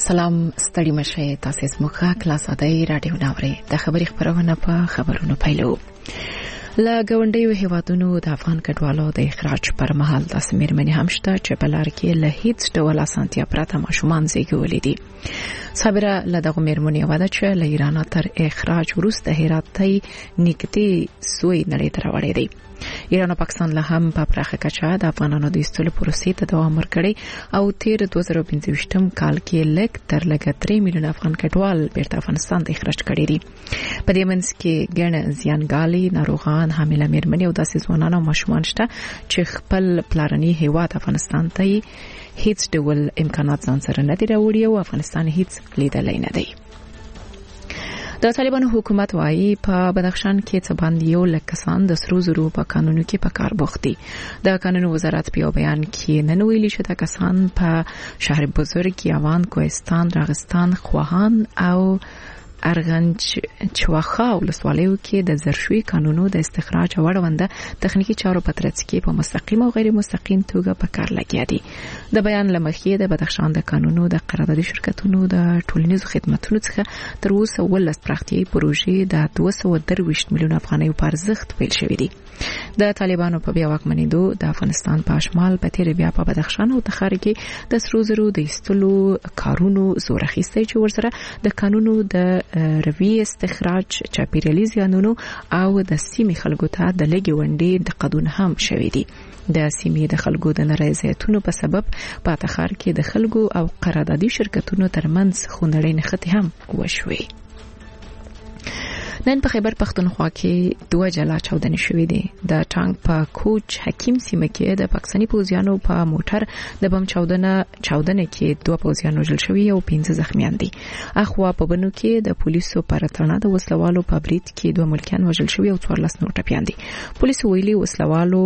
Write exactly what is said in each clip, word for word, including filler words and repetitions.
سلام ستړي مشه تاسو سمخه کلاس ادای رادیو ناوړي د خبري خبرونه په خبرونو پیلو لا ګوندیو هیوادونو د افغان کډوالو د اخراج پر مهال د سمیرمنې همشته چې بلار کې له هیڅ ډول اسانتیا پرته ماشومان زیږولې دي صابره له دغه میرمنې واده چې له ایران تر اخراج وروسته هرات ته نږدې سوی نړۍ ته راوړې دي ایران او پاکستان له هم په پراخه کچه د افغانانو د ایستلو پروسې ته دوام ورکړي او تیر دوه زره پنځه کال کې لږ تر لږه درې میلیونه افغان کډوال بیرته افغانستان ته اخراج کړي دي په دې منځ کې ګڼ زیانګالي ناروغان حامله میرمنې او داسې ځوانان او ماشومان شته چې خپل پلارني هیواد افغانستان ته هیڅ ډول امکانات ځان سره نه دي راوړي او افغانستان هیڅ لیدلای نه دی د طالبانو حکومت وايي په بدخشان کې څه باندې یو لک کسان د سرو زرو په قانونو کې په کار بوخت دي د قانون وزارت په بیان کې نن ویلي چې د کسان په شهر بزرګ یوان کوهستان راغستان خواهان او ارغنج چواخا ولسوالیو کې د زرشوي قانونو د استخراج وړونده تخنیکی چارو په ترڅ کې په مستقیم او غیر مستقیم توګه په کار لګیا دي د بیان لمخې د بدخشان د قانونو د قراردادي شرکتونو د ټولنیزو خدماتو څخه تر اوسه ولس پراختیايي پروژې د دوه سوه درویشت میلیون افغانۍ په ارزښت پیل شوې دي د طالبانو په بیا واکمنېدو د افغانستان په شمال په تیر بیا په بدخشان او تخار کې د سرو زرو د ایستلو کارونو زور اخیستی چې ورسره د قانونو د روي استخراج چاپیریالي زیانونو او د سیمې خلکو ته د لګي وندې د قانون هم شوې دي د سیمې د خلکو د نارضایتونو په سبب په تخار کې د خلکو او قراردادي شرکتونو ترمنځ خونړۍ نښتې هم وشوي نن په خیبر پختونخوا کې دوه جلا چاودنې شوې دي د ټانک په کوچ حکیم سیمه کې د پاکستاني پوځیانو په موټر د بم چاودنه چاودنه کې دوه پوځیان وژل شوي او پنځه زخمیان دي اخوا په بنو کې د پولیسو پرترنه د وسلوالو په برید کې دوه ملکیان وژل شوي او څوارلس نور ټپیان دي پولیسو ویلي وسلوالو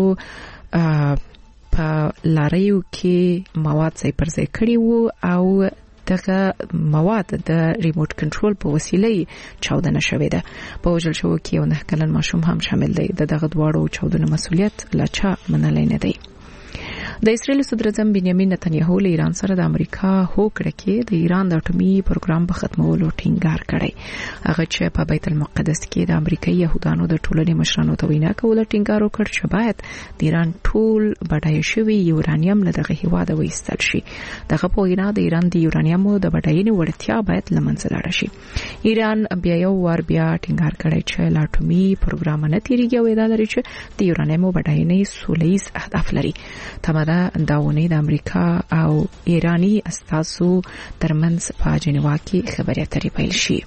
په لاریو کې مواد ځای پر ځای کړي وو او دغه مواد د ریموټ کنټرول په وسیله چاودنه شوې ده په وژل شو کې یو نه کلن ماشوم هم شامل دی د دغه دواړو چاودنو مسؤلیت لا چا منلای نه دی د اسرائیل صدر اعظم بنیامین نتنیاهو له ایران سره د امریکا هوکړه کې د ایران د اټومي پروګرام په ختمولو ټینګار کړی هغه چې په بیت المقدس کې د امریکایي يهودانو د ټولنې مشرانو ته وینا کوله ټینګار وکړ چې باید د ایران ټول بډای شوی یورانیم له دغه هیواد وایستل شي دغه په وینا د ایران د یورانیم د بډاینې وړتیا باید لمنځه لاړه شي ایران بیا یو ور بیا ټینګار کړی چې د اټومي پروګرام نه تیریږي او دا لري چې د یورانیم بډاینې سولهییز اهداف لري تمام داونه د امریکا او ایرانی استازو ترمنځ په جنیوا کې خبرې اترې پیل شي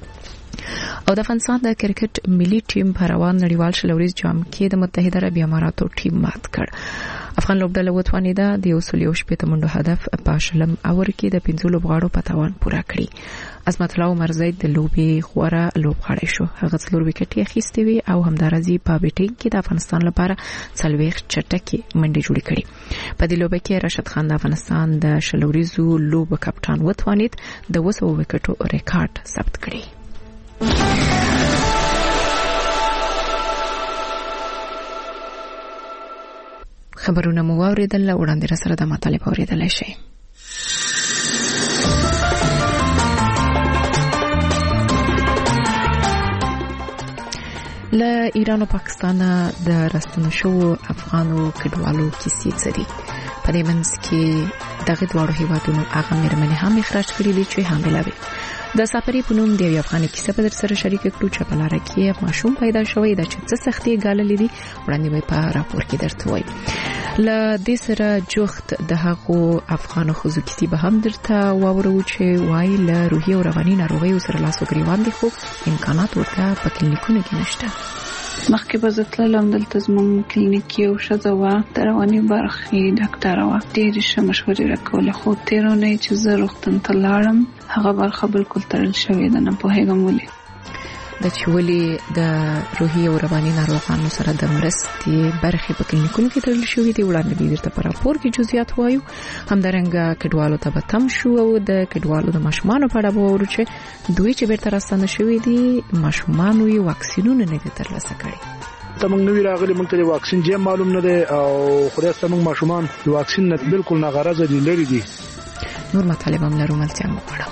او د افغانستان د کرکټ ملي ټیم په روان نړیوال شلوريز جام کې د متحده عرب اماراتو ټیم مات کړ افغان لوبډله وتوانیده د یو سل یو شپږ منډو هدف په شلم اور کې د پنځو لوبغاړو په توان پوره کړی عظمت الله عمر زید د لوبي خوره لوبغاړی شو هغه څلور وکټې اخیستې وي او همدارزي په بیټینګ کې د افغانستان لپاره څلويخ چټکي منډې جوړې کړې په دې لوبه کې راشد خان د افغانستان د شلوريزو لوب کپټان وتوانید د وسو وکټو ریکارډ ثبت کړی خبرونه مو اوریدل وړاندې را سره د مطالب اوریدل شي له ایران او پاکستان د راستنو شو افغانو کډوالو کیسې څدي په دې منځ کې دغه دوه هیوادونو هغه میرمنې هم اخراج کړې دي چې حامله وي د سفرې په نوم د یو افغاني کیسه په در سره شریک کړو چې په لار کې ماشوم پیدا شوی د چې څه سختي ګاللې دي وړاندې به په راپور کې درته وایي ل دې سره جوخت د هغو افغانو خزو کیسې به هم درته واورو چې وایي له روحي او رواني ناروغیو سره لاس او ګریوان دي خو امکانات ورته په کلینیکونو کې نشته مخکې به زتلم دلته زموږ کلینیکي او ښځه وه د رواني برخې ډاکټره وه ډېرې ښه مشورې راکولې خو تېره اونۍ چې زه روغتون ته لاړم هغه برخه بالکل تړل شوې ده نه پوهېږم ولې د چې ولې د روحي او رواني ناروغانو سره د مرستې برخې په کلینیکونو کې تړل شوې دي وړاندې به درته په راپور کې جزئیات وایو همدارنګه کډوالو ته به تم شو او د کډوالو د ماشومانو په اړه به وورو چې دوی چې بیرته راستانه شوي دي ماشومانو یې واکسینونه نه دي ترلاسه کړي ته موږ نوی راغلي موږ ته واکسین جې معلوم نه دی او خو دا موږ ماشومان د واکسین نه بالکل نه غرض دي لري دي نور مطالب هم لرو ملتیا مغواړم.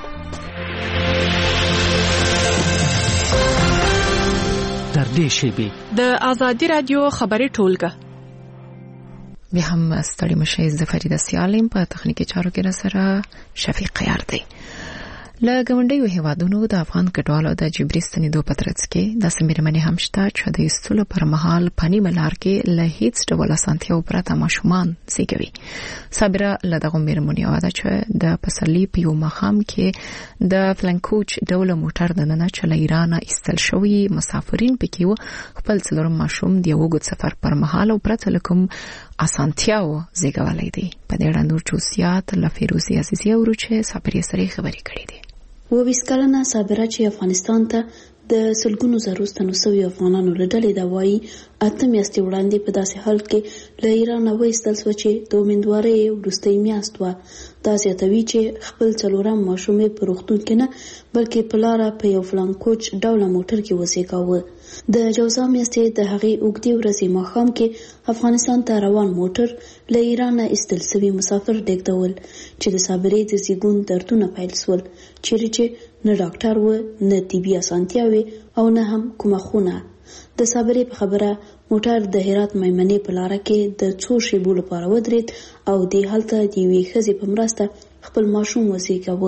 در دې شیبې د آزادي رادیو خبري ټولګه بیا هم ستړي مشه ز فریده سیالم په تخنیکی چارو کې را سره شفیق قیار دی. له ګاونډیو هیوادونو د افغان کډوالو د جبري ستنېدو په ترڅ کې د سمیرمنې هم شته چې د ایستلو پر مهال پنی ملار کې له هیڅ ډول اسانتیاو پرته ماشومان زیږوي. صابره له دغه میرمنې واده چې د پسرلي په یو مخام کې د فلنکوچ ډول موټر د ننه چې له ایران ایستل شوی مسافرین پکې و خپل څلورم ماشوم د یو وګت سفر پر مهال او پرته لکم اسانتیاو زیږولای دی. په دې اړه نور چوسیات له فیروزي عزیزی او روچه صابري سره خبرې کړې دي. و بیس کلنه صابره چې افغانستان ته د سلګونو زرو ستنو سوي افغانانو له ډلې د وایي اته میاشتې وړاندې په داسې حال کې له ایران وایستل شو چې د امیندوارۍ وروستۍ میاشت وه. دا زیاتوي چې خپل څلورم ماشوم یې په روغتون کې نه بلکې په لاره په یو فلانکوچ ډوله موټر کې وزېږاوه. د جوزا میاشتې د هغې اوږدې ورځې ماښام کې افغانستان ته روان موټر له ایران ایستل سوي مسافر ډېږدول چې د صابرې د زیږون دردونه پیل سول، چیرې چې نه ډاکټر و، نه طبي اسانتیاوې او نه هم کومه خونه. د صابرې په خبره موټر د هرات میمنې په لاره کې د څو شیبو لپاره ودرېد او دې هلته د یوې ښځې په مرسته خپل ماشوم وزېږاوه.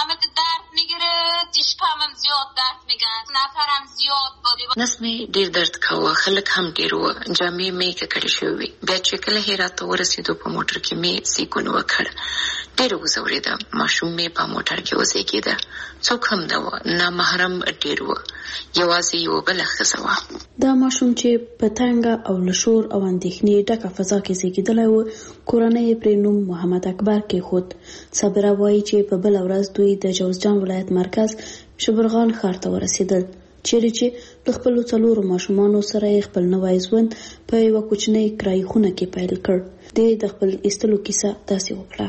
نس مې ډیر درد کاوه، خلک هم ډیر و، جامې مې ککړې شوې وې. بیا چې کله هرات ته ورسېدو په موټر کې مې سیګون وکړ، ډیر وځورېدم. ماشوم مې په موټر کې وزېږېده، څوک هم نه و، نامحرم ډیر و، یوازې یو بله ښځه وه. دا ماشوم چې په تنګه او له شور او اندېښنې ډکه فضا کې زېږېدلی و، کورنۍ یې پرې نوم محمد اکبر کېښود. صابره وایي چې په بله ورځ دوی د جوزجان ولایت مرکز شبرغان ښار ته ورسېدل، چیرې چې د خپلو څلورو ماشومانو سره یې خپل نوی ژوند په یوه کوچنۍ کرایي خونه کې پیل کړ. دې د خپل ایستلو کیسه داسې وکړه.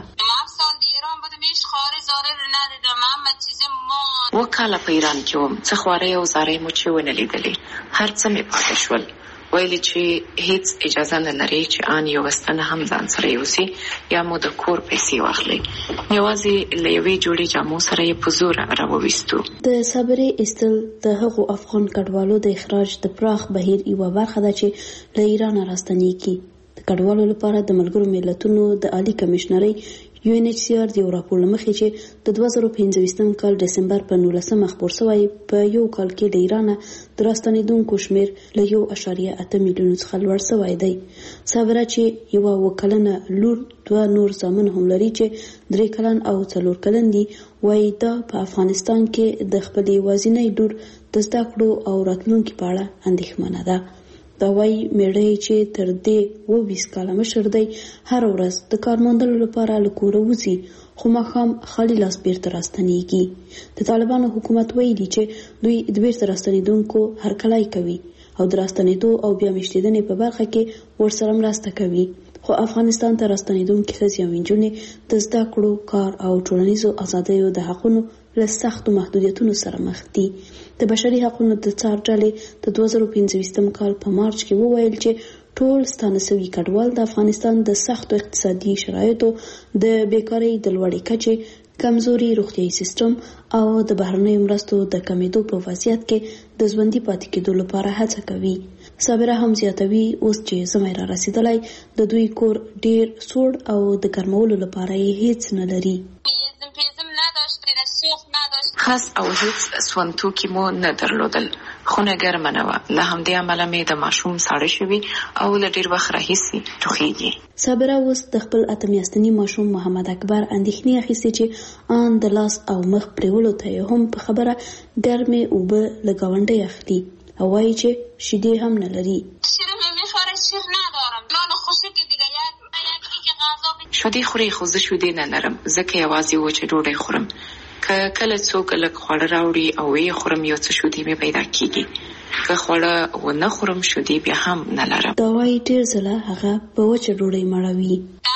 اوه کاله په ایران کې وم، څه خوارۍ او زارۍ مو چې ونه لیدلې، هر څه مې پاته شول. ویلې چې هیڅ اجازه نه لري چې آن یو وستنه هم ځان سره یوسي یا مو د کور پیسې واخلي. یوازې له یوې جوړې جامو سره یې په زوره راوویستو. د صابرې ایستل د هغو افغان کډوالو د اخراج د پراخ بهیر یوه برخه ده چې له ایران راستنېږي. د کډوالو لپاره د ملګرو ملتونو د عالي کمیشنرۍ یو ان ایچ سی آر د یو راپور له مخې چې د دوه زره پنځه ویشتم کال ډسمبر په نولسمه خپور شوی، په یو کال کې د ایران د راستنېدونکو شمېر له یو اعشاریه اته میلیونو څخه لوړ شوی دی. صابره چې یوه اووه کلنه لور، دوه نور زامن هم لري چې درې کلن او څلور کلن دي، وایي دا په افغانستان کې د خپلې یوازینۍ لور د زده کړو او راتلونکي په اړه اندېښمنه ده. دا وایي میړه چې تر دې اووه ویشت کاله مشر دی هره ورځ د کار موندلو لپاره له کوره وځي، خو ماښام خالي لاس بیرته راستنېږي. د طالبانو حکومت ویلي چې دوی د بیرته راستنېدونکو هرکلی کوي او د راستنېدو او بیا میشتېدنې په برخه کې ورسره مرسته کوي، خو افغانستان ته راستنېدونکي ښځې او نجونې د زده کړو، کار او ټولنیزو ازادیو د حقونو له سختو محدودیتونو سره مخ دي. د بشري حقونو د څار ډلې د دوه زره پنځه ویشتم کال په مارچ کې وویل چې ټول ستانه سوي کډوال د افغانستان د سختو اقتصادي شرایطو، د بیکارۍ د لوړې کچې، کمزوري روغتیايي سیستم او د بهرنیو مرستو د کمیدو په وضعیت کې د ژوندي پاتې کېدو لپاره هڅه کوي. صابره هم زیاتوي اوس چې زمای را رسېدلی، د دوی کور ډیر سوړ او د ګرمولو لپاره یې هیڅ نه لري. خاص او هیڅ سونتوکي مو نه درلودل، خونه ګرمه نه وه، له همدې امله مې د ماشوم ساړه شوي او له ډېر وخت راهیسې ټوخېږي. صابره اوس د خپل اته میاشتني ماشوم محمد اکبر اندېښنې اخیستې چې ان د لاس او مخ پرېولو ته یې هم په خبره ګرمې اوبه له ګاونډۍ اخلي او وایي چې شیدې هم نه لري. شیدې خوري خو زه شیدې نه لرم، ځکه یوازې وچه ډوډۍ خورم. که کله څوک لږ خواړه راوړي او یې خورم، یو څه شیدې مې پیدا کېږي. که خواړه ونه خورم، شیدې بیا هم نه لرم. دا وایي ډېر ځله هغه په وچه ډوډۍ مړوي.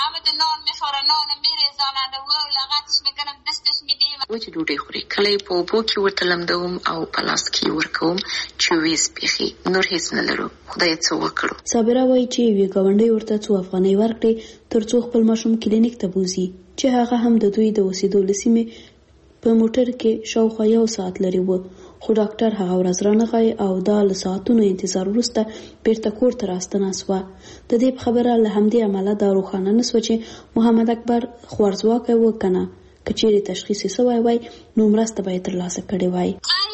وچه ډوډۍ خوري، کله یې په اوبو کې ورته لمدوم او په لاس کې ورکوم چې ویې سپېښي، نور هیڅ نه لرو، خدای څه وکړو. صابره وایي چې یوې ګاونډۍ ورته څو افغانۍ ورکړې تر څو خپل ماشوم کلینیک ته بوزي، چې هغه هم د دوی د اوسېدو لسیمې په موټر کې شاوخوا یو ساعت لري و، خو ډاکټر هغه ورځ رانغی او دا له ساعتونو انتظار وروسته بیرته کور ته راستنه سوه. د دې خبره له همدې امله دا روښانه نه سوه چې محمد اکبر خوارځواکی و که نه. که چیرې تشخیص یې سوی وای نو مرسته به یې ترلاسه کړې وای.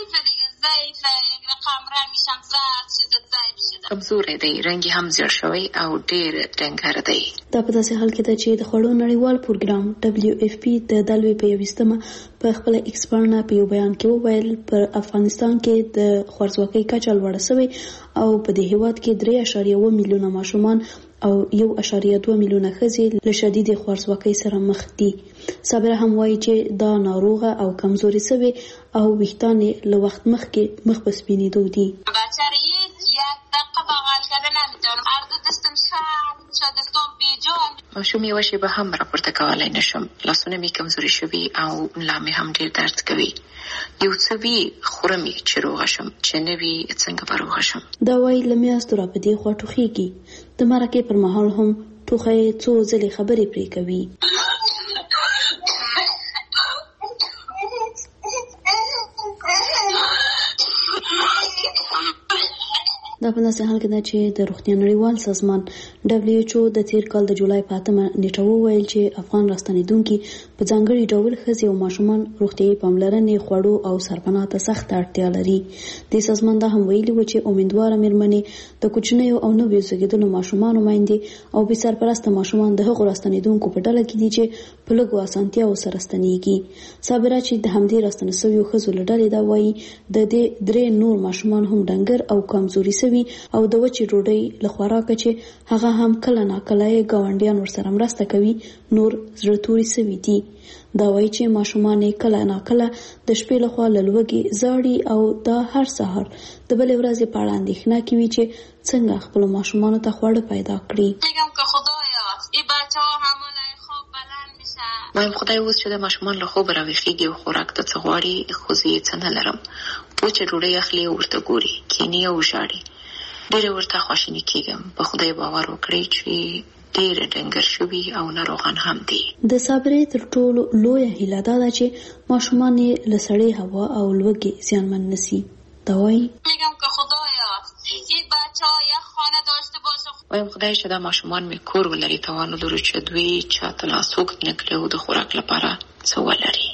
کمزوری دی، رنګ هم زیړ شوی او ډیر ډنګر دی. دا په داسې حال کې ده چې د خوړو نړیوال پروګرام دبلیو اف پی د دلوي په یویشتمه په خپله ایکس باندې په یو بیان کې وویل پر افغانستان کې د خوارځواکۍ کچه لوړه سوې او په دې هیواد کې درې اعشاریه اوه میلیونه ماشومان او یو اعشاریه دوه میلیونه ښځې له شدیدې خوارځواکۍ سره مخ دي. صابره هم وایي چې دا ناروغه او کمزوري سوې او ویښتان یې له وخت مخکې مخ په سپینېدو دي. ماشوم یوه شېبه هم راپورته کولی نشم، لاسونه مې کمزوري شوي او ملا مې هم ډېر درد کوي. یو څه وي خورم یې چې روغه شم، چې نه وي څنګه به روغه شم. دا وایي له میاشتو را په دې خوا ټوخېږي. د مرکې پر مهال هم ټوخه یې څو ځلې خبرې پرې کوي. دا په داسې حال کې ده چې د روغتیا نړیوال سازمان ډبلیو ایچ او د تیر کال د جولای په اتمه نیټه وویل چې افغان راستنېدونکي په ځانګړي ډول ښځې او ماشومان روغتیایي پاملرنې، خوړو او سرپناه ته سخته اړتیا لري. دې سازمان دا هم ویلي و چې امیدواره مېرمنې د کوچنیو او نویو زېږېدلو ماشومانو میندې او بې سرپرسته ماشومان د هغو راستنېدونکو په ډله کې دي چې په لږو اسانتیاوو سره ستنېږي. صابره چې د همدې راستنه سویو ښځو له ډلې دا وایي د دې درې نور ماشومان هم ډنګر او کمزوري سوي او د وچې ډوډۍ له خوراکه چې هغه هم کله ناکله یې ګاونډیان ورسره مرسته کوي نور زړه توري سوي دي. دا وایي چې ماشومان یې کله ناکله د شپې لخوا له لوږې زاړي او دا هر سهار د بلې ورځې په اړه اندېښنه کوي چې څنګه خپلو ماشومانو ته خواړه پیدا کړي. وایم خدای اوس چې د ماشومان له خوبه راویښېږي او خوراک ته څه غواړي، خو زه یې څه نه لرم. وچه ډوډۍ اخلي او ورته ګوري، کیني او ژاړي. ډېره ورته خواشیني کېږم. په خدای باور وکړئ چې ډېره ډنګر شوي او ناروغان هم دي. د صابرې تر ټولو لویه هیله دا ده چې ماشومان یې له سړې هوا او لوږې زیانمن نسي. دا وایي وایم خدای چې دا ماشومان مې کور ولري، توان ولري چې دوی چاته لاس اوږد نه کړي او د خوراک لپاره څه ولري.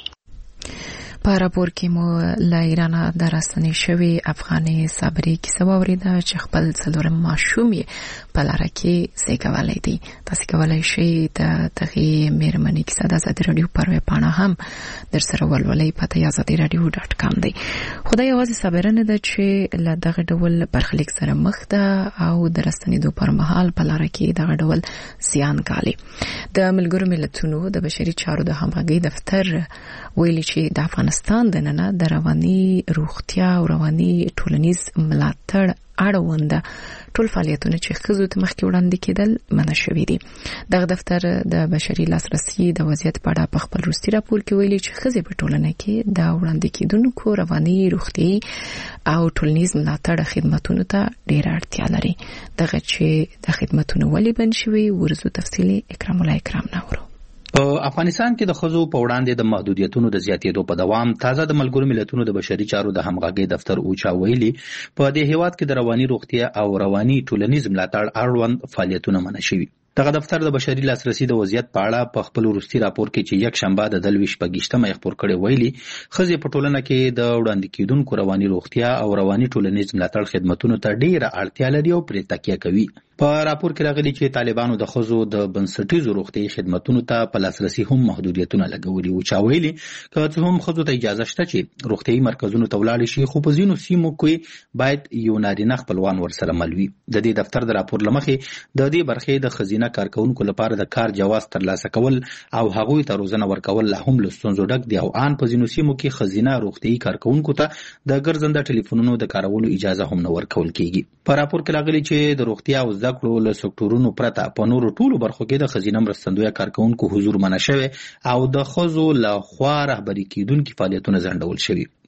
په راپور کې مو له ایرانه د راستنې شوې افغانې صابرې کیسه واورېده چې خپل څلورم ماشوم یې په لاره کې زیږولی دی. تاسې کولی شئ د دغې مېرمنې کیسه د ازادي راډیو پر ویبپاڼه هم در سره ولولئ. پته یې ازادي راډیو ډاټ کام دی. خو دا یوازې صابره نه ده چې له دغه ډول برخلیک سره مخ ده او د راستنېدو پر مهال په لاره کې دغه ډول زیان ګالي. د ملګرو ملتونو د بشري چارو د همغږۍ دفتر ویلي چې د افغانستان دننه د رواني روغتیا او رواني ټولنیز ملاتړ اړوند ټول فعالیتونه چې ښځو ته مخکې وړاندې کېدل منع شوي دي. دغه دفتر د بشري لاسرسي د وضعیت په اړه په خپل وروستي راپور کې ویلي چې ښځې په ټولنه کې د وړاندې کېدونکو رواني روغتیایي او ټولنیز ملاتړ خدماتونو ته ډېره اړتیا لري. دغه چې د خدماتونو ولې بند شوي ورزو تفصیلي اکرام الله اکرام نورو. په افغانستان کې د ښځو په وړاندې د محدودیتونو د زیاتېدو په دوام تازه د ملګرو ملتونو د بشري چارو د همغږۍ دفتر اوچا ویلي په دې هیواد کې د رواني روغتیا او رواني ټولنیز ملاتړ اړوند فعالیتونه منع شوي. دغه دفتر د بشري لاسرسي د وضعیت په اړه په خپل وروستي راپور کې چې یک شنبه د دلوي شپږیشتمه یې خپور کړی ویلي ښځې په ټولنه کې د وړاندې کېدونکو رواني روغتیا او رواني ټولنیز ملاتړ خدماتونو ته ډېره اړتیا لري او پرې تکیه کوي. په راپور کې راغلي چې طالبانو د ښځو د بنسټیزو روغتیایي خدماتونو ته په لاسرسي هم محدودیتونه لګولي وو. چا ویلي که څه هم ښځو ته اجازه شته چې روغتیایي مرکزونو ته ولاړې شي، خو په ځینو سیمو کې باید یو نارینه خپلوان ورسره مل وي. د دې دفتر د راپور له مخې د دې برخې د ښځینه کارکوونکو لپاره د کار جواز ترلاسه کول او هغوی ته روزنه ورکول لا هم له ستونزو ډک دي او ان په ځینو سیمو کې ښځینه روغتیایي کارکوونکو ته د ګرځنده ټلیفونونو د کارولو اجازه هم نه ورکول کیږي. په راپور کې راغلي چې د روغتیا او زده کړو له سکتورونو پرته په نورو ټولو برخو کې د ښځینه مرستندویه کارکوونکو حضور منع شوی او د ښځو له خوا رهبري کېدونکي فعالیتونه ځنډول شوي.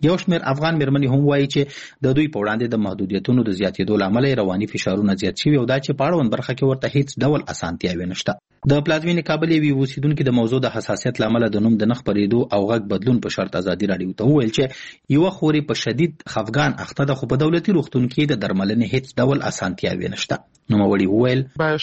یو شمېر افغان مېرمنې هم وایي چې د دوی په وړاندې د محدودیتونو د زیاتېدو له امله رواني فشارونه زیات شوي او دا چې په اړوند برخه کې ورته هیڅ ډول اسانتیاوې نشته. د پلازمېنې کابل یوې اوسیدونکي د موضوع د حساسیت له امله د نوم د نه خپرېدو او غږ بدلون په شرط ازادي راډیو ته وویل چې یوه خورې په شدید خفګان اخته ده خو په دولتي روغتون کې د درملنې هیڅ ډول اسانتیاوې نشته. نوموړي وویل په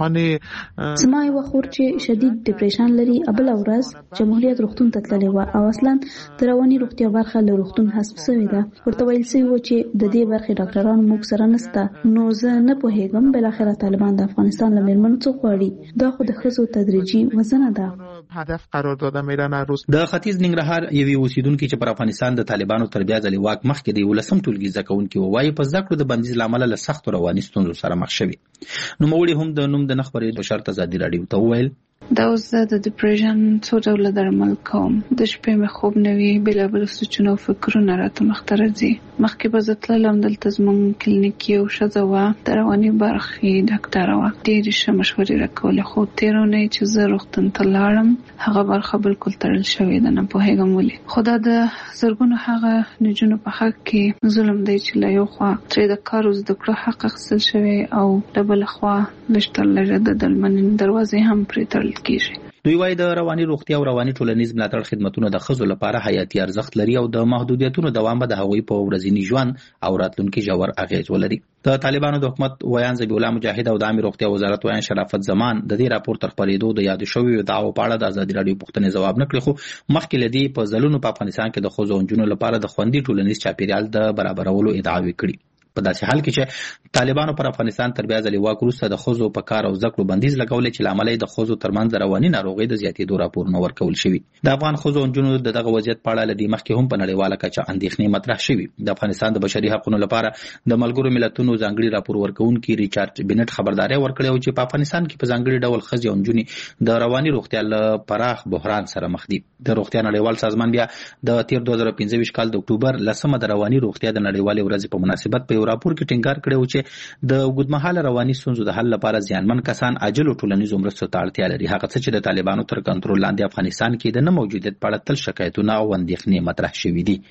شفاخانه زما یوه خور چې شدید ډیپریشن لري بله ورځ جمهوریت روغتون ته تللې وه او اصلا د رواني روغتیا برخه له روغتون حذف شوې ده. ورته ویل شوي وو چې د دې برخې ډاکټران موږ سره نشته. نو زه نه پوهېږم بالاخره طالبان د افغانستان له مېرمنو څه غواړي. دا خو د ښځو تدریجي وزنه ده. هدف قرار داده میرن روز. د ختیځ ننګرهار یوې اوسیدونکي چې پر افغانستان د طالبانو تر بیا ځلې واک مخکې د یولسم ټولګي زده کوونکي وایي په زده کړو د بندیز له امله له سختو رواني ستونزو سره مخ شوي. نوموړي هم د نوم د نه خپرېدو شرط ازادي راډیو ته وویل دا اوس زه د ډیپریشن څو ډوله درمل کوم. د شپې مې خوب نه وي، بېلابېل سوچونه او فکرونه راته مخته راځي. مخکې به زه تللم، دلته زموږ کلینیک یو ښځه وه، د رواني برخې ډاکټره وه، ډېرې ښه مشورې راکولې. خو تېره اونۍ چې زه روغتون ته لاړم هغه برخه بالکل تړل شوې ده، نه پوهېږم ولې. خو دا د زرګونو هغه نجونو په حق کې ظلم دی چې له یو خوا ترې د کار او زده کړو حق اخیستل شوی او له بله خوا لږ تر لږه د درملنې دروازې هم پرې تړل کیږي. دوی وايي د رواني روغتیا او رواني ټولنیز ملاتړ خدمتونه د ښځو لپاره حیاتي ارزښت لري او د محدودیتونو دوام به د هغوی په ورځني ژوند او راتلونکي ژور اغېز ولري. د طالبانو د حکومت ویان ذبیح الله مجاهد او د عامه روغتیا وزارت ویان شرافت زمان د دې راپور تر خپرېدو د یاد شویو دعوو په اړه د ازادي راډیو پوښتنې ځواب نه کړی، خو مخکې له دې په ځلونو په افغانستان کې د ښځو او نجونو لپاره د خوندي ټولنیز چاپیریال د برابرولو ادعاوې کړي. په داسې حال کې چې طالبانو پر افغانستان تر بیا ځلې واک وروسته د ښځو په کار او زده کړو بندیز لګولی چې له امله یې د ښځو ترمنځ د رواني ناروغۍ د زیاتېدو راپورونه ورکول شوي. د افغان ښځو او نجونو د دغه وضعیت په اړه له دې مخکې هم په نړیواله کچه اندېښنې مطرح شوي. د افغانستان د بشري حقونو لپاره د ملګرو ملتونو ځانګړي راپور ورکوونکي ریچارډ بینټ خبرداری ورکړې و چې په افغانستان کې په ځانګړي ډول ښځې او نجونې د رواني روغتیا له پراخ بحران سره مخ دي. د روغتیا نړیوال سازمان بیا د تیر دوه زره پنځه ویشت کال د اکتوبر لسمه د رواني روغتیا د نړیوالې ورځې په مناسبت په یو راپور کې ټینګار کړی و چې د اوږدمهاله رواني ستونزو د حل لپاره زیانمن کسان عاجلو ټولنیزو مرستو ته اړتیا لري. هغه څه چې د طالبانو تر کنټرول لاندې افغانستان کې د نه موجودیت په اړه تل شکایتونه او اندېښنې مطرح شوي دي.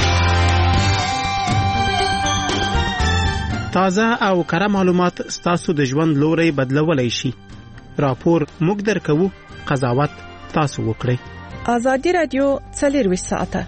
تازه او کره معلومات ستاسو د ژوند لوري بدلولای شي. راپور موږ درکوو، قضاوت تاسو وکړئ. ازادي راډیو څلورویشت ساعته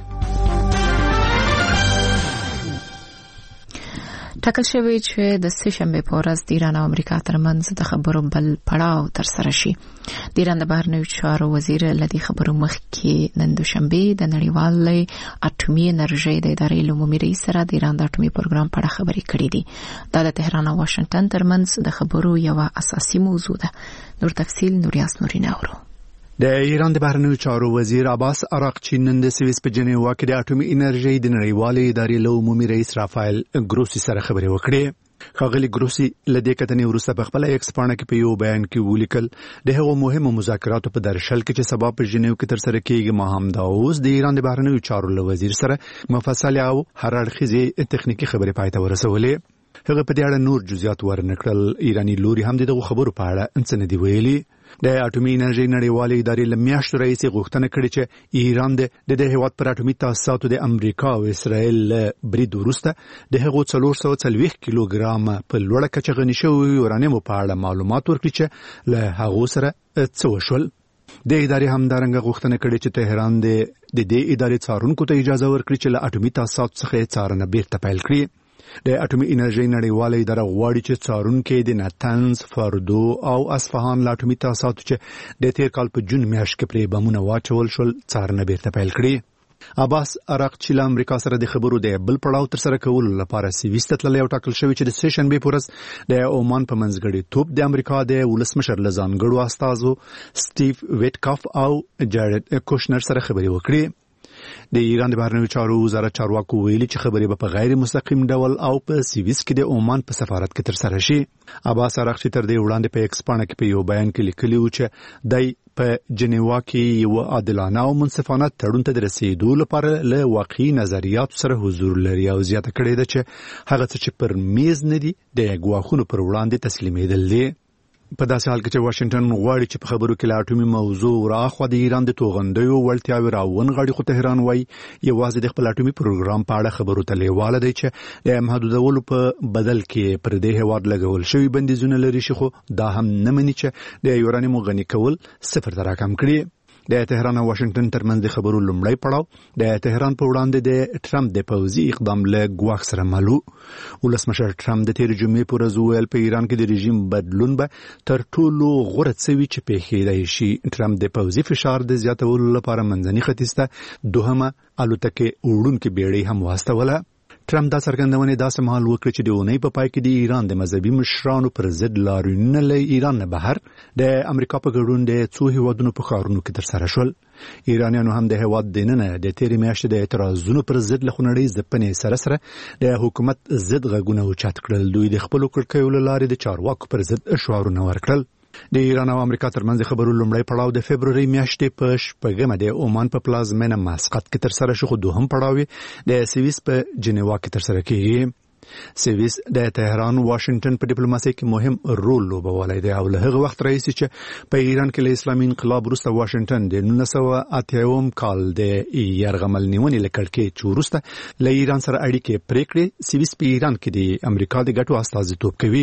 ټاکل شوی چې د سه شنبه په ورځ د ایران او امریکا ترمنځ د خبرو بل پړاو ترسره شي. د ایران د بهرنیو چارو وزیر لدی خبرو مخکې نن دوشنبه د نړیوالې اټومي انرژي د ادارې عمومي رئیس سره د ایران د اټومي پروګرام په اړه خبرې کړې دي. دا د تهران او واشنگټن ترمنځ د خبرو یو اساسي موضوع ده. نور تفصیل نوریاس نورین اورو. د ایران د بهرنیو چارو وزیر عباس اراغچی نن د سویس په جنیوا کې د اټومي انرژي د نړیوالې ادارې له عمومي رئیس رافایل ګروسی سره خبرې وکړې. ښاغلي ګروسی له دې کتنې وروسته په خپل ایکس پاڼه کې په یو بیان کې ولیکل د هغو مهمو مذاکراتو په درشل کې چې سبا په جنیو کې ترسره کېږي ما هم دا اوس د ایران د بهرنیو چارو له وزیر سره مفصل او هر اړخیزې تخنیکی خبرې پای ته ورسولې. هغه په دې اړه نور جزئیات ورنکړل. ایرانی لوري هم دغه خبرو په اړه څه نه دی ویلي. د اټومي انرژي نړیوالې ادارې له میاشتو راهیسې غوښتنه کړې چې ایران د دې هیواد پر اټومي تاسیساتو د امریکا او اسرائیل له برید وروسته د هغو څلور سوه څلوېښت کیلوګرام په لوړه کچه غني شوي یورانیم په اړه معلومات ورکړي چې له هغو سره څه وشول. د ادارې همدارنګه غوښتنه کړې چې تهران د دې ادارې څارونکو ته اجازه ورکړي چې له اټومي تاسیساتو څخه څارنه بیرته پیل کړي. د اټومي انرژي نړیواله اداره غواړي چې څارونکي د ناتنز، فردو او اصفهان له اټومي تاسیساتو چې د تیر کال په جون میاشت کې پرې بمونه واچول شول څارنه بیرته پیل کړي. عباس اراغچی له امریکا سره د خبرو د بل پړاو ترسره کولو لپاره سویس ته تللی او ټاکل شوی چې د سه شنبې په ورځ د عمان په منځګړي توپ د امریکا د ولسمشر له ځانګړو استازو سټیو ویټکاف او جارډ کوشنر سره خبرې وکړي. د ایران د بهرنیو چارو وزارت چارواکو ویلي چې خبرې به په غیر مستقیم ډول او په سویس کې د عمان په سفارت کې ترسره شي. عباس اراغچی تر دې وړاندې په ایکس پاڼه کې په یو بیان کې لیکلي و چې دای په جنیوا کې یو عادلانه او منصفانه تړون ته د رسیدو لپاره له واقعي نظریاتو سره حضور لري او زیاته کړې ده چې هغه څه چې پر میز نه دي د ګواښونو پر وړاندې تسلیمېدل دي. په داسې حال کې چې واشنگټن غواړي چې په خبرو کې لا اټومي موضوع راخوا د ایران د توغندیو وړتیاوې راونغاړي، خو تهران وایي یوازې د خپل اټومي پروګرام په اړه خبرو ته لیواله دی چې د محدودولو په بدل کې پر دې هیواد لګول شوی بندیزونه لري شي، خو دا هم نه مني چې د یورانیم غني کول صفر ته راکم کړي. د تهران او واشنگټن ترمنځ د خبرو لومړی پړاو د تهران په وړاندې د ټرمپ د پوځي اقدام له ګواښ سره مالو. ولسمشر ټرمپ د تیر جمعې پر ورځ ویل په ایران کې د رژیم بدلون به تر ټولو غوره څه وي چې پیښیدای شي. ټرمپ د پوځي فشار د زیاتولو لپاره منځني ختیځ ته دوهمه الوتکې وړونکې بیړۍ هم واستوله. ټرمپ دا څرګندونه داسې مهال وکړه چې د اونۍ په پای کې د ایران د مذهبي مشرانو پر ضد لاریونونه له ایران نه بهر د امریکا په ګډون د څو هیوادونو په ښارونو کې ترسره شول. ایرانیانو هم د هیواد دننه د تیرې میاشتې د اعتراضونو پر ضد له خونړۍ ځپنې سره سره د حکومت ضد غږونه اوچت کړل. دوی د خپلو کړکیو له لارې د چارواکو پر ضد شعارونه ورکړل. د ایران او امریکا ترمنځ خبرو لومړی پړاو د فبروري میاشتې په شپږمه د عمان په پلازمینه مسقط کې ترسره شو، خو دوهم پړاو د سویس په جنیوا کې ترسره کیږي. سویس د تهران واشنگټن په ډیپلوماسي کې مهم رول لوبولی دی او له هغه وخت راهیسې چې په ایران کې له اسلامي انقلاب وروسته واشنگټن د نولس سوه اته اووم کال د یرغمل نیونې له کړکۍ چې وروسته له ایران سره اړیکې پرې کړې، سویس په ایران کې د امریکا د ګټو استازیتوب کوي.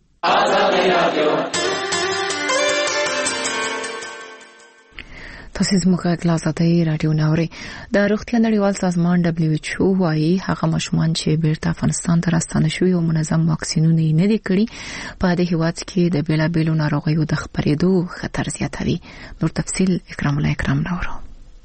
تاسو زموږ کلاس ته رادیو ناوري. د روغتیا نړیوال سازمان دبليو ایچ او وايي هغه ماشومان چې بیرته افغانستان ته راستانه شوي او منظم واکسینونه نه دي کړي په دې هیواد کې د بیلابیلو ناروغیو د خپرېدو خطر زیاتوي. نور تفصیل اکرام الله اکرام نورو.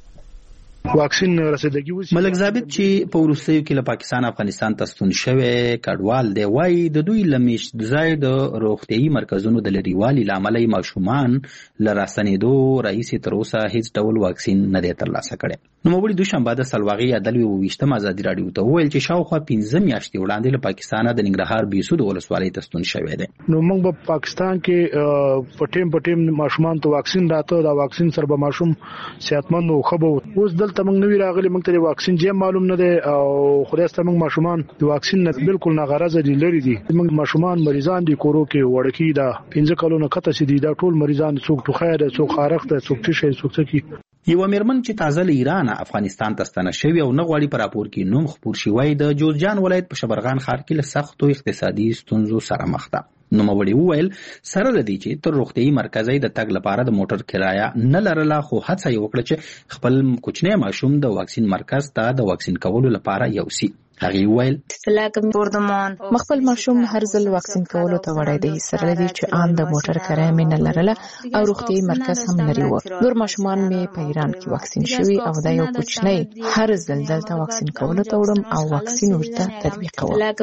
واکسین رسیدګي وسی ملک ثابت چې په وروستیو کې له پاکستان افغانستان ته ستون شوی کډوال دی وایي د دوی لمیش ځای د روغتيایي مرکزونو د لريوالي لامل ماشومان لراستنېدو رئیس تر اوسه هیڅ ډول واکسین نه دی ترلاسه کړی. نو مبولي دوشنبه د سلواغي عدالوي وویشتم ازادي رادیو ته ویل چې شاوخوا پنځه میاشتې وړاندې له پاکستان د ننګرهار بیسود ولسوالۍ ته ستون شوی دی. نو موږ په پاکستان کې پټیم پټیم ماشومان ته واکسین راته دا واکسین سره به ماشوم صحتمند او خبو اوس دلته موږ نوی راغلي موږ ته واکسین جې معلوم نه دی او خدای ستاسو موږ ماشومان د واکسین نه بالکل نه غرض دي لري دي. موږ ماشومان مریضان دي کورو کې وړکی دا پنځه کلونو کته سي دي دا ټول مریضان څوک ټوخه ده څوک خارق ده څوک تشه څوک څه. یو میرمن چې تازه له ایران افغانستان ته ستنه شوی او نه غواړي پر راپور کې نوم خبر شوی د جوزجان ولایت په شبرغان ښار کې له سختو اقتصادي ستونزو سره مخ ده. نو مولوی وویل سره لدی چې تر روغتيایي مرکزي د تګ لپاره د موټر کرایه نه لرله، خو هڅه یې وکړه چې خپل کوچنی ماشوم د واکسین مرکز ته د واکسین کولو لپاره یوسي. هغه ویل مخبل ماشوم هر ځل واکسین کولو ته وړای دی، سره لدی چې ان د موټر کرایه مې نه لرله او روغتيایي مرکز هم لري و. نور ماشومان مې په ایران کې واکسین شوي او دا یو کوچنی هر ځل دلته واکسین کولو ته وړم او واکسین ورته تطبیق کوم. دا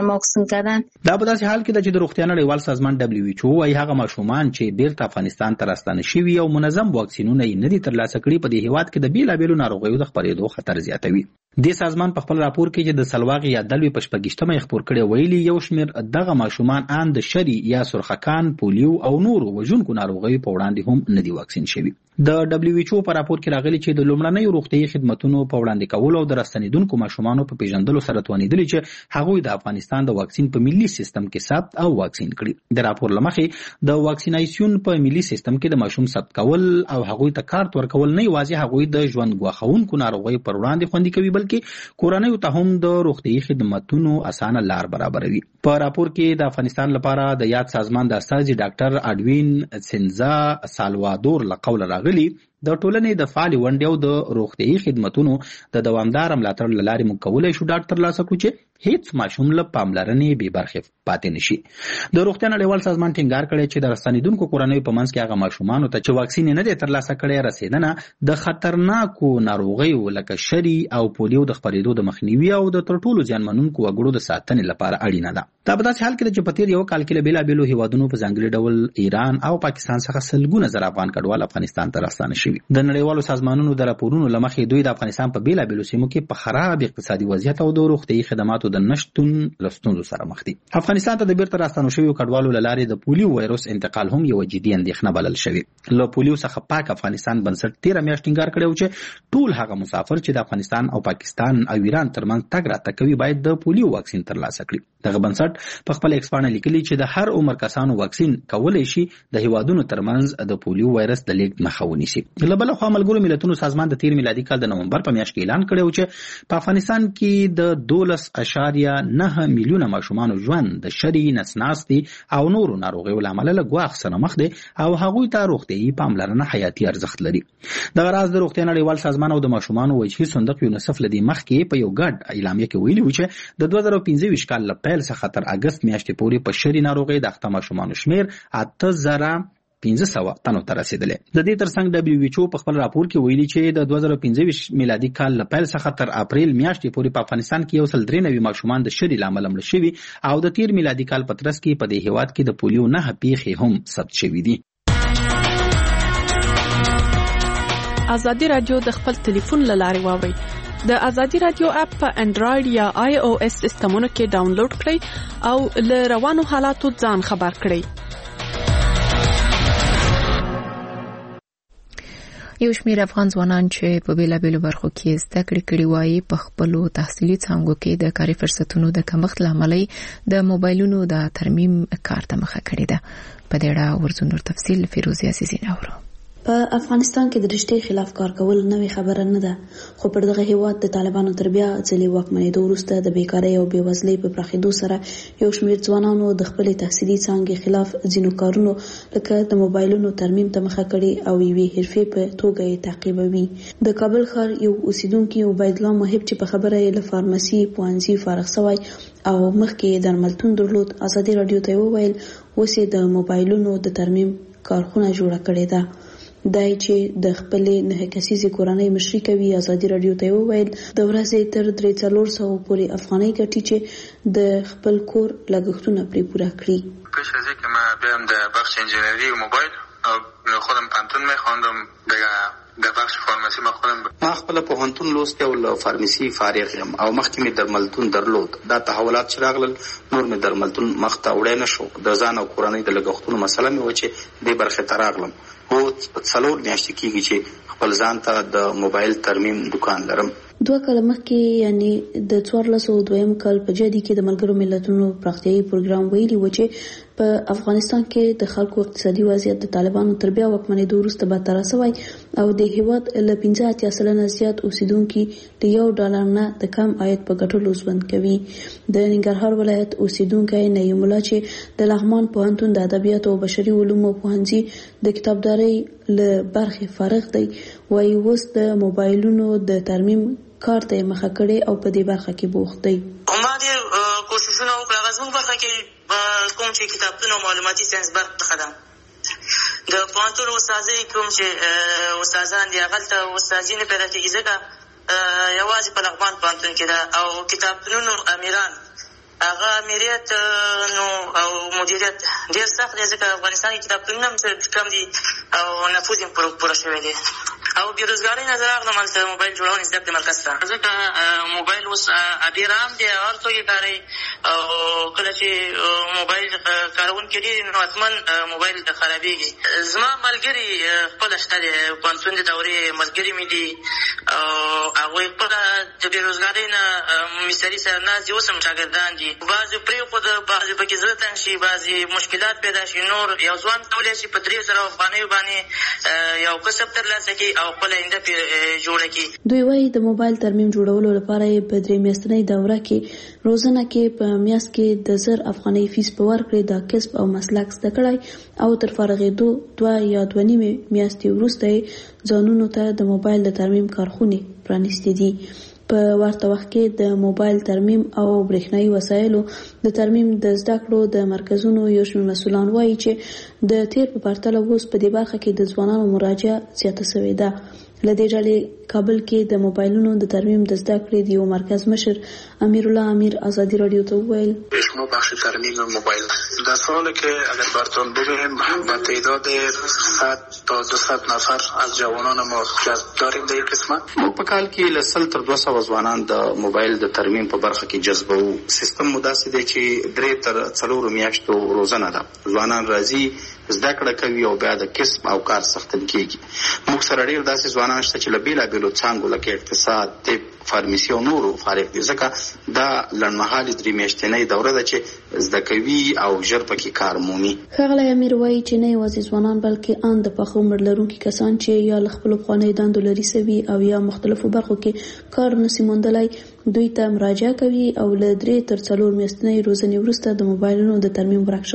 په داسې حال کې د چې د روغتیا نړیوال سازمان دبليو ایچ او وايي هغه ماشومان چې بیرته افغانستان ته راستانه شوي او منظم واکسینونه یې نه دي ترلاسه کړي په دې هیواد کې د بیلابیلو ناروغیو د خپرېدو خطر زیاتوي. د سازمان په خپل راپور کې چې د سلواغي عدالوي په شپږشتمه خبر کړي ویلي یو شمېر دغه ماشومان ان د شری یا سرخکان، پولیو او نورو وژونکو ناروغیو په وړاندې هم نه دي واکسین شوي. د دبليو ایچ او په راپور کې راغلي چې د لومړنیو روغتيایي خدماتو په وړاندې کولو او د راستنیدونکو ماشومانو په پیژندلو سره توانیدل چې هغوی د افغانستان د واکسین په ملي سیستم کې ثبت او واکسین کړي. د راپور لمخې د واکسیناسیون په ملي سیستم کې د ماشوم ثبت کول او هغوی ته کارت ورکول نه یوازې هغوی د ژوند ګواښونکو ناروغیو پر وړاندې خوندي کوي بلکې کورنیو ته هم د روغتيایي خدماتو اسانه لار برابروي. په راپور کې د افغانستان لپاره د یاد سازمان د استاذ ډاکټر اډوین سنزا سالوادور له قوله راغلي د ټولنې د فعال ونډې او د روغتيایي خدماتو د دوامدار ملاتړ لارې موږ کولای شو ډاکټر ترلاسه کړو چې هیڅ ماشوم له پاملرنې بې برخې پاتې نشي. د روغتیا نړیوال سازمان ټینګار کړی چې د راستنیدونکو کورنیو په منځ کې هغه ماشومانو ته چې واکسین نه دي ترلاسه کړی رسیدنه د خطرناکو ناروغیو لکه شری او پولیو د خپرېدو د مخنیوي او د تر ټولو زیانمنونکو وګړو د ساتنې لپاره اړینه ده. دا په داسې حال کې چې په تیر یو کال کې له بیلابیلو هیوادونو په ځانګړي ډول ایران او پاکستان څخه سلګونه زره افغان کډوال افغانستان ته راستانه شوي. شوی. د نړیوالو سازمانونو د راپورونو لمخې دوی د افغانستان په بیلابیلو سیمو کې په خراب اقتصادي وضعیت او د روغتیايي خدماتو د نشټون لستونزو سره مخ دي. افغانستان ته د بیرته راستنو شویو کډوالو له لارې د پولیو وایروس انتقال هم یو جدي اندېښنه بلل شوی. له پولیو څخه پاک افغانستان بنسټ تیره میاشت ټینګار کړی و چې ټول هغه مسافر چې د افغانستان او پاکستان او ایران ترمنځ تګ راتګ کوي باید د پولیو واکسین ترلاسه کړي. دغه بنسټ په خپل ایکس پاڼه لیکلي چې د هر عمر کسانو واکسین کولای شي د هیوادونو ترمنځ د پولیو وایرس د لیږد مخه ونیسي. له بل خوا ملګرو ملتونو سازمان د تیر میلادي کال د نومبر په میاشت کې اعلان کړی و چې په افغانستان کې د دولس اشاریه نه میلیونه ماشومان ژوند د شری نسناستي او نورو ناروغیو له امله له ګواښ سره مخ دي او هغوی ته روغتیايي پاملرنه حیاتي ارزښت لري. دغه راز د روغتیا نړیوال سازمان او د ماشومانو وجهي صندوق یونیسف له دې مخکې په یو ګډ اعلامیه کې ویلي و چې د دوه زره پنځه کال له پیل څخه تر اگست میاشتې پورې په شری ناروغۍ د اخته ماشومانو شمیر اته زره پنځه سوه تنو ته رسیدلی. د دې ترڅنګ دبليو ایچ او په خپل راپور کې ویلي چې د دوه زره پنځه میلادي کال له پیل څخه تر اپریل میاشتې پورې په افغانستان کې یو سل درې نوي ماشومان د شری له امله مړه شوي او د تیر میلادي کال په ترڅ کې په دې هیواد کې د پولیو نه پیښې هم ثبت شوي دي. ازادي رادیو د خپل ټلیفون له لارې واورئ. د ازادي رادیو اپ په انډراید یا آی او اس سیسټمونو کې ډاونلوډ کړئ او له روانو حالاتو ځان خبر کړئ. یو شمېر افغان ځوانان چې په بیلابیلو برخو کې زده کړې کړې وایي په خپلو تحصیلي څانګو کې د کاري فرصتونو د کمښت له امله د موبایلونو د ترمیم کار ته مخه کړې ده. په دې اړه ورځو نور تفصیل فیروزه عزیزی نورو. په افغانستان کې د رښتې خلاف کار کول نوې خبره نه ده، خو پر دغه هیواد د طالبانو تر بیا ځلې واکمنېدو وروسته د بیکارۍ او بېوزلۍ په پراخېدو سره یو شمېر ځوانانو د خپلې تحصیلي څانګې خلاف ځینو کارونو لکه د موبایلونو ترمیم ته مخه کړې او یوې حرفې په توګه یې تعقیبوي. د کابل ښار یو اوسیدونکي عبیدالله محب چې په خبره یې له فارمسي پوهنځي فارغ شوی او مخکې درملتون درلود، ازادي راډیو ته وویل اوس یې د موبایلونو د ترمیم کارخونه جوړه کړې ده. دای چې د خپلې نه کسیزې کورنۍ مشري کوي، ازادي راډیو ته وویل د ورځې تر درې څلور سوه پورې افغانۍ ګټي چې د خپل کور لګښتونه پرې پوره کړي. پیش از اینکه من بیام در بخش انجینری و موبایل خودم پانتون میخواندم در بخش فارمسی ما خودم ما خپل پوهنتون لوستی او له فارمسی فارغ یم او مخکې مې درملتون درلود. دا تحولات چې راغلل نور مې درملتون مخ ته وړی نه شو. د ځان او کورنۍ د لګښتونو مسله مې و چې دې برخې ته راغلم. او څلور میاشتې کېږي چې خپل ځان ته د موبایل ترمیم دکان لرم. دوه کاله مخکې یعنی د څوارلس سوه دویم کال په جدي کې د ملګرو ملتونو پراختیایي پروګرام ویلي و چې په افغانستان کې د خلکو اقتصادي وضعیت د طالبانو تر بیا واکمنېدو وروسته بدتر شوی او د هیواد له پنځه اتیا سلنه زیات اوسیدونکي د یو ډالر نه د کم عاید په ګټلو ژوند کوي. د ننګرهار ولایت اوسیدونکی نعیم الله چې د لغمان پوهنتون د ادبیاتو او بشري علومو پوهنځي د کتابدارۍ له برخې فارغ دی، وایي اوس د موبایلونو د ترمیم کار ته مخه کړې او په دې برخه کې بوخت دی. ما ډېر کوششونه وکړل. هغه زموږ برخه کې کوم چې کتابتون او معلوماتي ساینس برخه ده، د پوهنتون استادۍ کوم چې استادان دي هغلته استادي نه پیدا کېږي ځکه یوازې په لغمان پوهنتون کې ده او کتابتونونو امیران هغه امیریت نو او مدیریت ډېر سخت دی ځکه افغانستان کې کتابتونونه هم کم دي او نفوذ یې پوره شوی دی او بېروزګارۍ نه زه راغلم هلته موبایل جوړونې زده کړې مرکز ته ځکه موبایل اوس ډېر عام دی، هر څوک یې کاروي او کله چې موبایل کاروونکي ډېر نو حتما موبایل خرابېږي. زما ملګري خپله شته دی، پوهنتون د دورې ملګري مې دي او هغوی خپله د بېروزګارۍ نه مثالي سره ناست دي، اوس هم شاګردان دي. بعضې پرېښوده، بعضې پکې زړه تنګ شي، بعضې مشکلات پیدا شي. نور یو ځوان کولی شي په درې زره افغانیو باندې یو کسب ترلاسه کړي او خپل آینده پرې جوړه کړي. دوی وایي د موبایل ترمیم جوړولو لپاره یې په درې میاشتنۍ دوره کې روزنه کې په میاشت کې د زر افغانۍ فیس په ورکړې دا کسب او مسلک زده کړی او تر فارغېدو دوه یا دوه نیمې میاشتې وروسته یې ځانونو ته د موبایل د ترمیم کارخونې پرانیستې دي. په ورته وخت کې د موبایل ترمیم او برېښنایي وسایلو د ترمیم د زده کړو د مرکزونو یو شمېر مسؤلان وایي چې د تیر په پرتله اوس په دې برخه کې د ځوانانو مراجعه زیاته شوې ده. لدې ډلې کابل کې د موبایلونو د ترمیم د زده کړې د یو مرکز مشر امیر الله امیر آزادی رادیو ته وویل شما بخش ترمیم موبایل در سالی که اگر براتون بگویم با تعداد صد تا دویست نفر از جوانان ما جذب داریم در این قسمت. موږ په کال کې له سل تر دوه سوه ځوانان د موبایل د ترمیم په برخه کې جذبوو. سیستم مو داسې دی چې درې تر څلورو میاشتو روزنه ده. ځوانان راځي زده کړه کوي او بیا د کسب او کار څښتن کیږي. موږ سره ډېر داسې ځوانان شته چې له بېلابېلو څانګو لکه اقتصاد، طب، فارمیسي او نورو فارغ دي، ځکه دا لنډمهالې درې میاشتنۍ دوره ده چې زده کوي او ژر پکې کار مومي. ښاغلی امیر وایي چې نه یوازې ځوانان بلکې ان د پخه عمر لرونکي کسان چې یا له خپلو پخوانیو دندو لرې سوي او یا مختلفو برخو کې کار نسي موندلی دوی ته مراجعه کوي او له درې تر څلور میاشتنۍ روزنې وروسته د موبایلونو د ترمیم ورکشاپ